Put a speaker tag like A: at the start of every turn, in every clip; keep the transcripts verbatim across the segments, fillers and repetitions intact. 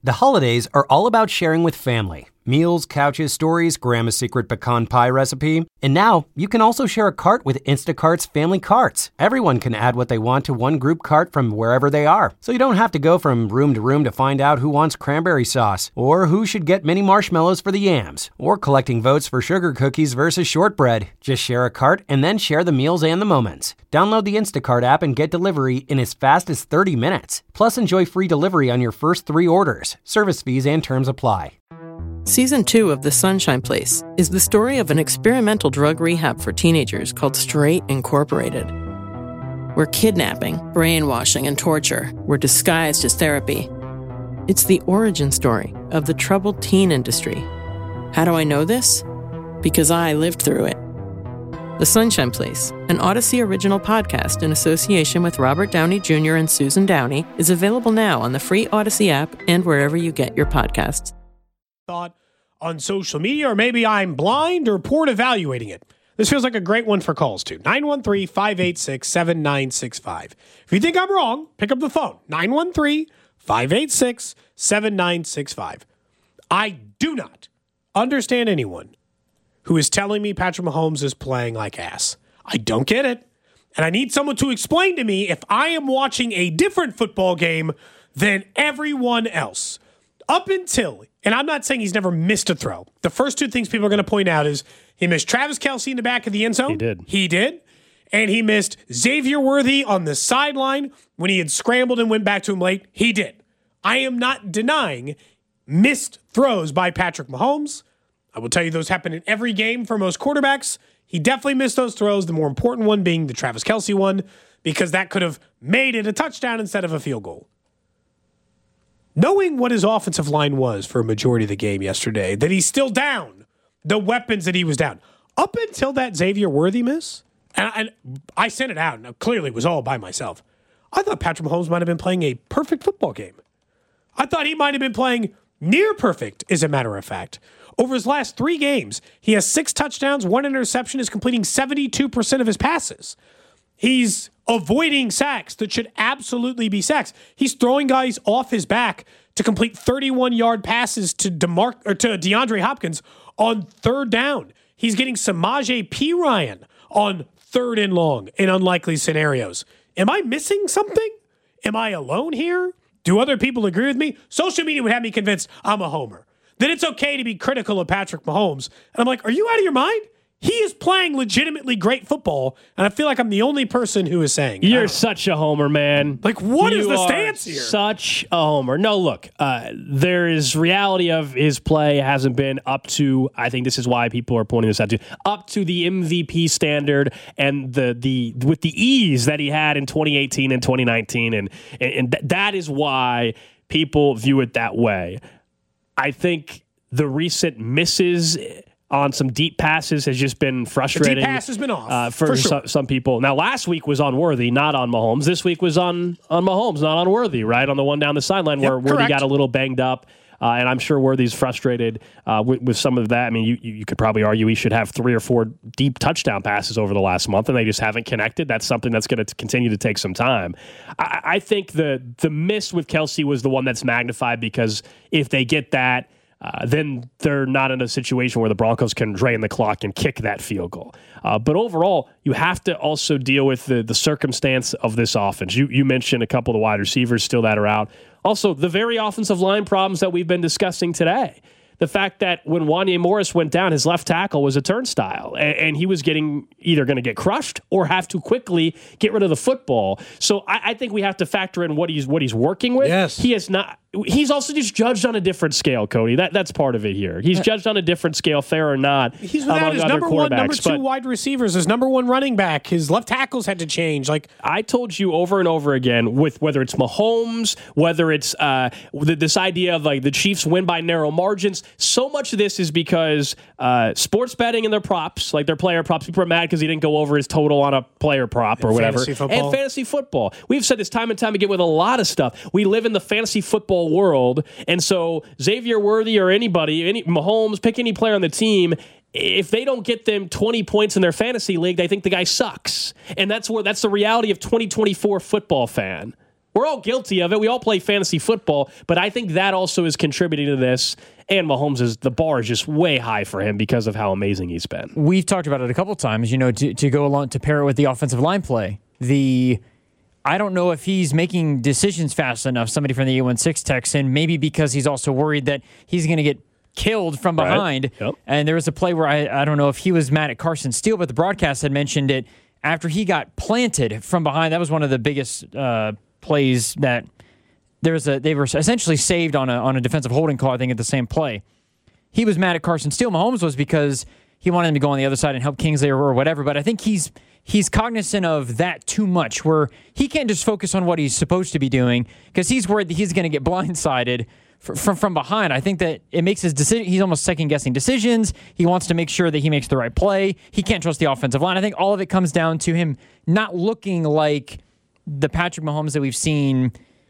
A: The holidays are all about sharing with family. Meals, couches, stories, Grandma's secret pecan pie recipe. And now, you can also share a cart with Instacart's Family Carts. Everyone can add what they want to one group cart from wherever they are. So you don't have to go from room to room to find out who wants cranberry sauce, or who should get mini marshmallows for the yams, or collecting votes for sugar cookies versus shortbread. Just share a cart and then share the meals and the moments. Download the Instacart app and get delivery in as fast as thirty minutes. Plus, enjoy free delivery on your first three orders. Service fees and terms apply.
B: Season two of The Sunshine Place is the story of an experimental drug rehab for teenagers called Straight Incorporated, where kidnapping, brainwashing, and torture were disguised as therapy. It's the origin story of the troubled teen industry. How do I know this? Because I lived through it. The Sunshine Place, an Odyssey original podcast in association with Robert Downey Junior and Susan Downey, is available now on the free Odyssey app and wherever you get your podcasts.
C: Thought on social media, or maybe I'm blind or poor at evaluating it. This feels like a great one for calls to nine one three, five eight six, seven nine six five. If you think I'm wrong, pick up the phone. nine one three, five eight six, seven nine six five. I do not understand anyone who is telling me Patrick Mahomes is playing like ass. I don't get it. And I need someone to explain to me if I am watching a different football game than everyone else. Up until, and I'm not saying he's never missed a throw. The first two things people are going to point out is he missed Travis Kelce in the back of the end zone.
D: He did.
C: He did. And he missed Xavier Worthy on the sideline when he had scrambled and went back to him late. He did. I am not denying missed throws by Patrick Mahomes. I will tell you those happen in every game for most quarterbacks. He definitely missed those throws, the more important one being the Travis Kelce one, because that could have made it a touchdown instead of a field goal. Knowing what his offensive line was for a majority of the game yesterday, that he's still down, the weapons that he was down, up until that Xavier Worthy miss, and I, and I sent it out, and clearly it was all by myself. I thought Patrick Mahomes might have been playing a perfect football game. I thought he might have been playing near perfect, as a matter of fact. Over his last three games, he has six touchdowns, one interception, is completing seventy-two percent of his passes. He's avoiding sacks that should absolutely be sacks. He's throwing guys off his back to complete thirty-one-yard passes to DeMar- or to DeAndre Hopkins on third down. He's getting Samaje Perine on third and long in unlikely scenarios. Am I missing something? Am I alone here? Do other people agree with me? Social media would have me convinced I'm a homer. That it's okay to be critical of Patrick Mahomes. And I'm like, are you out of your mind? He is playing legitimately great football, and I feel like I'm the only person who is saying
D: You're such a homer, man.
C: Like, what
D: you
C: is the
D: are
C: stance here?
D: Such a homer. No, look, uh, there is reality of his play hasn't been up to, I think this is why people are pointing this out to, up to the M V P standard and the the with the ease that he had in twenty eighteen and twenty nineteen, and, and, and th- that is why people view it that way. I think the recent misses on some deep passes has just been frustrating.
C: The deep pass has been off,
D: uh, for,
C: for sure.
D: some, some people. Now, last week was on Worthy, not on Mahomes. This week was on on Mahomes, not on Worthy, right? On the one down the sideline
C: yep,
D: where Worthy
C: correct.
D: got a little banged up. Uh, and I'm sure Worthy's frustrated uh, with, with some of that. I mean, you, you could probably argue he should have three or four deep touchdown passes over the last month, and they just haven't connected. That's something that's going to continue to take some time. I, I think the the miss with Kelce was the one that's magnified, because if they get that, Uh, then they're not in a situation where the Broncos can drain the clock and kick that field goal. Uh, but overall, you have to also deal with the, the circumstance of this offense. You, you mentioned a couple of the wide receivers still that are out. Also, the very offensive line problems that we've been discussing today. The fact that when Wanya Morris went down, his left tackle was a turnstile, and, and he was getting either going to get crushed or have to quickly get rid of the football. So I, I think we have to factor in what he's what he's working with.
C: Yes.
D: He has not. He's also just judged on a different scale, Cody. That that's part of it here. He's judged on a different scale, fair or not.
C: He's without
D: among
C: his
D: other
C: number one, number two
D: but
C: wide receivers, his number one running back. His left tackles had to change. Like
D: I told you over and over again, with whether it's Mahomes, whether it's uh, this idea of like the Chiefs win by narrow margins, so much of this is because uh, sports betting and their props, like their player props, people are mad because he didn't go over his total on a player prop or
C: and
D: whatever.
C: fantasy football.
D: And fantasy football. We've said this time and time again with a lot of stuff. We live in the fantasy football world. And so Xavier Worthy or anybody, any Mahomes, pick any player on the team, if they don't get them twenty points in their fantasy league, they think the guy sucks. And that's where that's the reality of twenty twenty-four football fan. We're all guilty of it. We all play fantasy football, but I think that also is contributing to this. And Mahomes is the bar is just way high for him because of how amazing he's been.
E: We've talked about it a couple times, you know, to, to go along to pair it with the offensive line play. The I don't know if he's making decisions fast enough. Somebody from the eight one six texts in, maybe because he's also worried that he's going to get killed from behind.
D: Right. Yep.
E: And there was a play where I, I don't know if he was mad at Carson Steele, but the broadcast had mentioned it after he got planted from behind. That was one of the biggest uh, plays that there was a they were essentially saved on a on a defensive holding call, I think, at the same play. He was mad at Carson Steele. Mahomes was because he wanted him to go on the other side and help Kingsley or, or whatever. But I think he's he's cognizant of that too much, where he can't just focus on what he's supposed to be doing because he's worried that he's going to get blindsided from from behind. I think that it makes his decision. He's almost second guessing decisions. He wants to make sure that he makes the right play. He can't trust the offensive line. I think all of it comes down to him not looking like the Patrick Mahomes that we've seen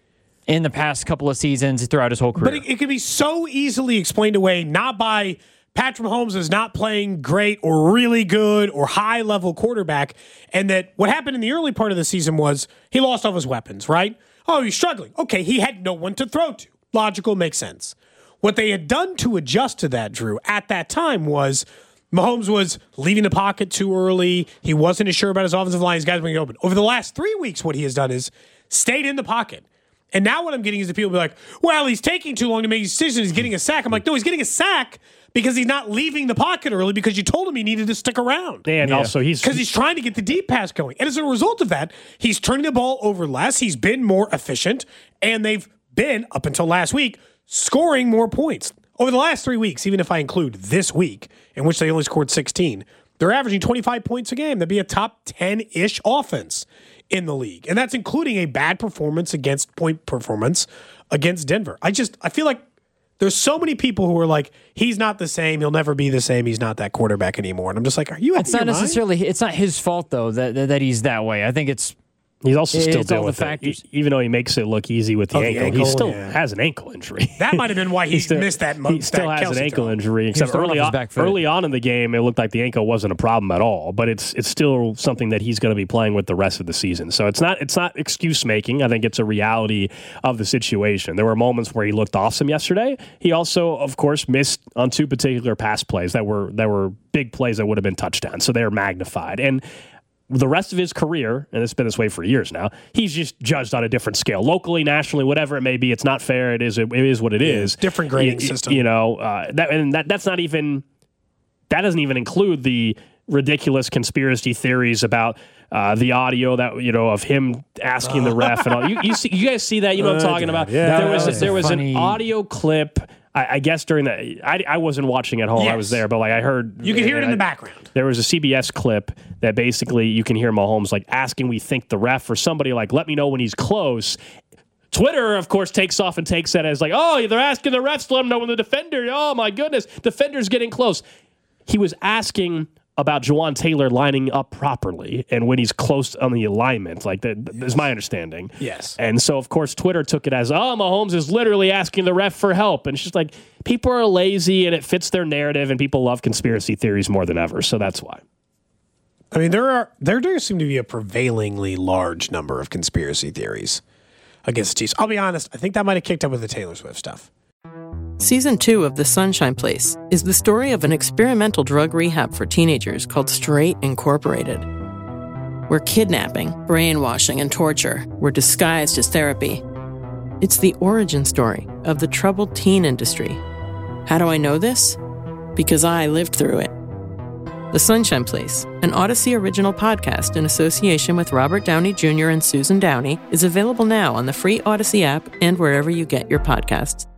E: in the past couple of seasons throughout his whole career.
C: But it, it can be so easily explained away, not by Patrick Mahomes is not playing great or really good or high-level quarterback, and that what happened in the early part of the season was he lost all his weapons, right? Oh, he's struggling. Okay, he had no one to throw to. Logical, makes sense. What they had done to adjust to that, Drew, at that time was Mahomes was leaving the pocket too early. He wasn't as sure about his offensive line. His guys being open. Over the last three weeks, what he has done is stayed in the pocket. And now what I'm getting is that people be like, well, he's taking too long to make decisions. He's getting a sack. I'm like, no, he's getting a sack because he's not leaving the pocket early because you told him he needed to stick around.
D: And yeah. also he's...
C: Because he's trying to get the deep pass going. And as a result of that, he's turning the ball over less. He's been more efficient. And they've been, up until last week, scoring more points. Over the last three weeks, even if I include this week, in which they only scored sixteen, they're averaging twenty-five points a game. That'd be a top ten-ish offense in the league. And that's including a bad performance against point performance against Denver. I just, I feel like there's so many people who are like, he's not the same. He'll never be the same. He's not that quarterback anymore. And I'm just like, are you out of
E: It's
C: your
E: not
C: mind?
E: necessarily, it's not his fault, though, that, that, that he's that way. I think it's,
D: He's also still
E: It's all
D: dealing
E: the
D: with
E: factors.
D: it. E- Even though he makes it look easy with the,
C: Oh, the
D: ankle,
C: ankle,
D: he still
C: yeah.
D: has an ankle injury.
C: That might have been why he,
D: still,
C: missed that.
D: He still
C: that
D: has
C: Kelsey
D: an ankle
C: throw.
D: injury. Except
E: throwing
D: early
E: off his
D: on,
E: back foot.
D: early on in the game, it looked like the ankle wasn't a problem at all. But it's it's still something that he's going to be playing with the rest of the season. So it's not it's not excuse making. I think it's a reality of the situation. There were moments where he looked awesome yesterday. He also, of course, missed on two particular pass plays that were that were big plays that would have been touchdowns. So they are magnified. And the rest of his career, and it's been this way for years now, he's just judged on a different scale. Locally, nationally, whatever it may be, it's not fair. It is it is what it is.
C: Different grading
D: you,
C: system.
D: You know, uh, that, and that that's not even, that doesn't even include the ridiculous conspiracy theories about uh, the audio that, you know, of him asking the ref and all. You, you, see, you guys see that? You know what I'm talking about?
C: Yeah.
D: There was,
E: That was
D: there
E: a
D: was
E: funny-
D: an audio clip. I, I guess during the, I, I wasn't watching at home. I
C: Yes.
D: was there, but like I heard.
C: You can hear it in the
D: I-
C: background.
D: There was a C B S clip that basically you can hear Mahomes like asking, we think the ref or somebody like, let me know when he's close. Twitter, of course, takes off and takes that as like, oh, they're asking the refs to let them know when the defender, oh my goodness, defender's getting close. He was asking about Jawan Taylor lining up properly and when he's close on the alignment. Like, that yes. is my understanding.
C: Yes.
D: And so, of course, Twitter took it as, oh, Mahomes is literally asking the ref for help. And it's just like, people are lazy and it fits their narrative and people love conspiracy theories more than ever. So that's why.
C: I mean, there are there does seem to be a prevailingly large number of conspiracy theories against the Chiefs. I'll be honest, I think that might have kicked up with the Taylor Swift stuff.
B: Season two of The Sunshine Place is the story of an experimental drug rehab for teenagers called Straight Incorporated, where kidnapping, brainwashing, and torture were disguised as therapy. It's the origin story of the troubled teen industry. How do I know this? Because I lived through it. The Sunshine Place, an Odyssey original podcast in association with Robert Downey Junior and Susan Downey, is available now on the free Odyssey app and wherever you get your podcasts.